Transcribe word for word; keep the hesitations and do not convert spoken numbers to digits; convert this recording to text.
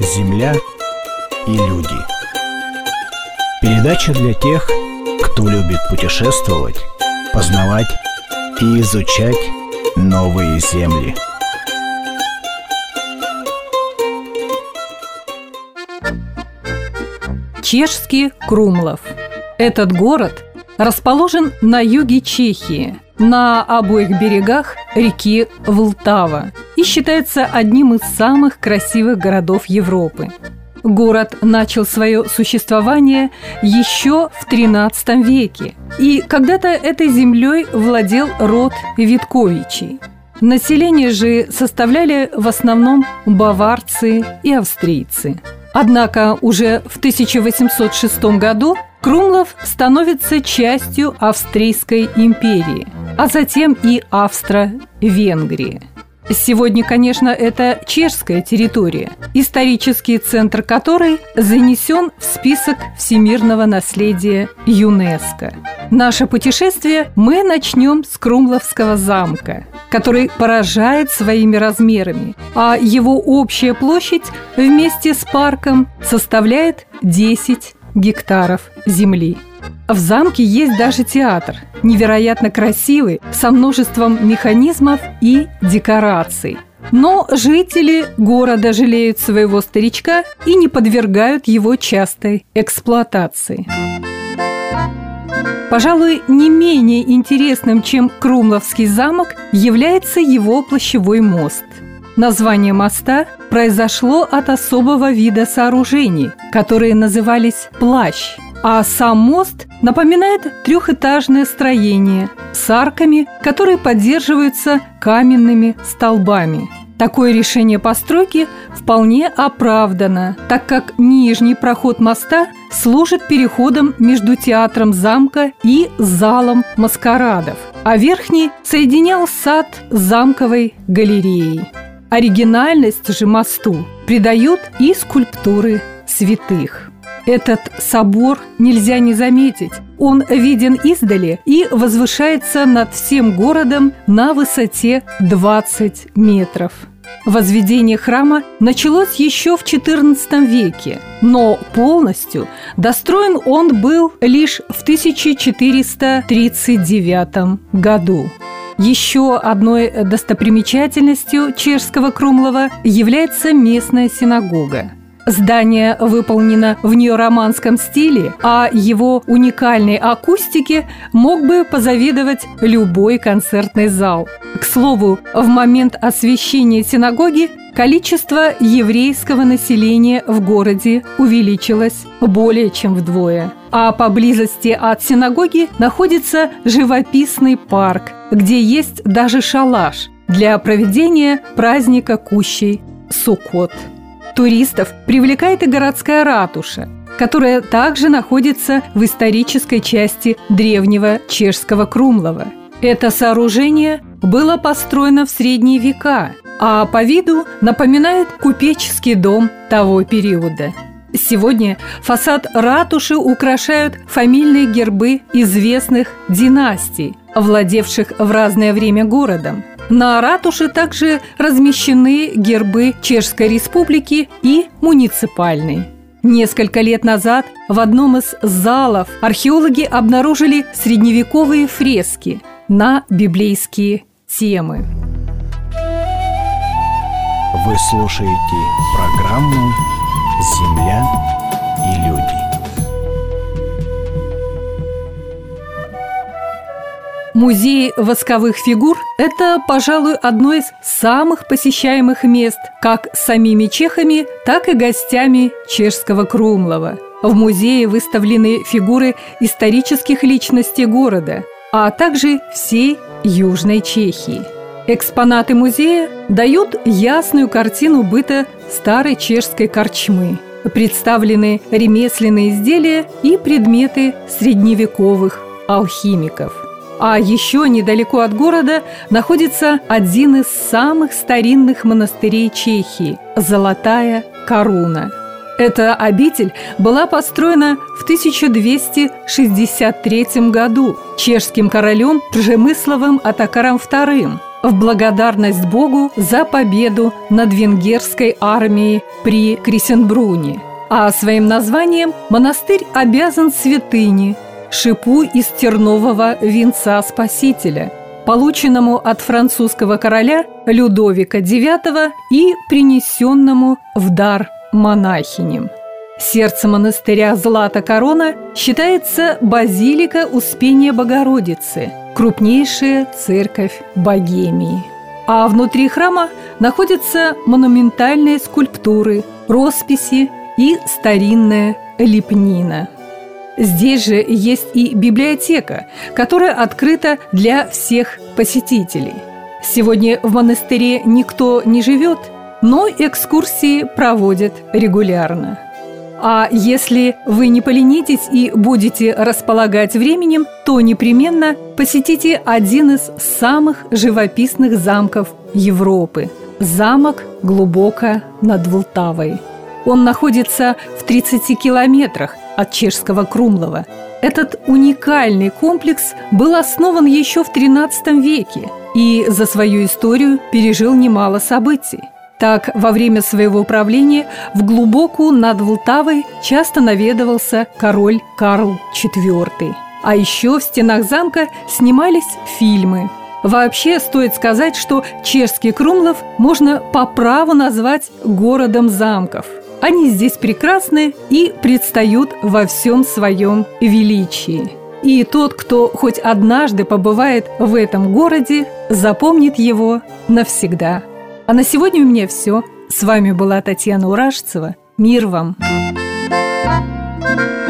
земля и люди. Передача для тех, кто любит путешествовать, познавать и изучать новые земли. Чешский Крумлов. Этот город расположен на юге Чехии, на обоих берегах реки Влтава, и считается одним из самых красивых городов Европы. Город начал свое существование еще в тринадцатом веке, и когда-то этой землей владел род Витковичей. Население же составляли в основном баварцы и австрийцы. Однако уже в тысяча восемьсот шестом году Крумлов становится частью Австрийской империи, а затем и Австро-Венгрии. Сегодня, конечно, это чешская территория, исторический центр которой занесен в список всемирного наследия ЮНЕСКО. Наше путешествие мы начнем с Крумловского замка, который поражает своими размерами, а его общая площадь вместе с парком составляет десять гектаров земли. В замке есть даже театр, невероятно красивый, со множеством механизмов и декораций. Но жители города жалеют своего старичка и не подвергают его частой эксплуатации. Пожалуй, не менее интересным, чем Крумловский замок, является его площевой мост. Название моста произошло от особого вида сооружений, которые назывались плащ. А сам мост напоминает трехэтажное строение с арками, которые поддерживаются каменными столбами. Такое решение постройки вполне оправдано, так как нижний проход моста служит переходом между театром замка и залом маскарадов, а верхний соединял сад с замковой галереей. Оригинальность же мосту придают и скульптуры святых. Этот собор нельзя не заметить. Он виден издали и возвышается над всем городом на высоте двадцать метров. Возведение храма началось еще в четырнадцатом веке, но полностью достроен он был лишь в тысяча четыреста тридцать девятом году. Еще одной достопримечательностью чешского Крумлова является местная синагога. Здание выполнено в неороманском стиле, а его уникальной акустике мог бы позавидовать любой концертный зал. К слову, в момент освящения синагоги количество еврейского населения в городе увеличилось более чем вдвое. А поблизости от синагоги находится живописный парк, где есть даже шалаш для проведения праздника Кущей Суккот. Туристов привлекает и городская ратуша, которая также находится в исторической части древнего чешского Крумлова. Это сооружение было построено в средние века, а по виду напоминает купеческий дом того периода. Сегодня фасад ратуши украшают фамильные гербы известных династий, владевших в разное время городом. На ратуше также размещены гербы Чешской Республики и муниципальной. Несколько лет назад в одном из залов археологи обнаружили средневековые фрески на библейские темы. Вы слушаете программу «Земля и люди». Музей восковых фигур – это, пожалуй, одно из самых посещаемых мест как самими чехами, так и гостями чешского Крумлова. В музее выставлены фигуры исторических личностей города, а также всей Южной Чехии. Экспонаты музея дают ясную картину быта старой чешской корчмы. Представлены ремесленные изделия и предметы средневековых алхимиков. А еще недалеко от города находится один из самых старинных монастырей Чехии – Золотая Коруна. Эта обитель была построена в тысяча двести шестьдесят третьем году чешским королем Przemysławem Otakarem вторым. в благодарность Богу за победу над венгерской армией при Крисенбруне. А своим названием монастырь обязан святыне, шипу из тернового венца Спасителя, полученному от французского короля Людовика девятого и принесенному в дар монахиням. Сердце монастыря Злата Корона считается базилика Успения Богородицы, крупнейшая церковь Богемии. А внутри храма находятся монументальные скульптуры, росписи и старинная лепнина. Здесь же есть и библиотека, которая открыта для всех посетителей. Сегодня в монастыре никто не живет, но экскурсии проводят регулярно. А если вы не поленитесь и будете располагать временем, то непременно посетите один из самых живописных замков Европы – замок глубоко над Влтавой. Он находится в тридцати километрах от чешского Крумлова. Этот уникальный комплекс был основан еще в тринадцатом веке и за свою историю пережил немало событий. Так, во время своего правления в глубоку над Влтавой часто наведывался король Карл четвёртый. А еще в стенах замка снимались фильмы. Вообще, стоит сказать, что чешский Крумлов можно по праву назвать городом замков. Они здесь прекрасны и предстают во всем своем величии. И тот, кто хоть однажды побывает в этом городе, запомнит его навсегда. А на сегодня у меня все. С вами была Татьяна Уражцева. Мир вам!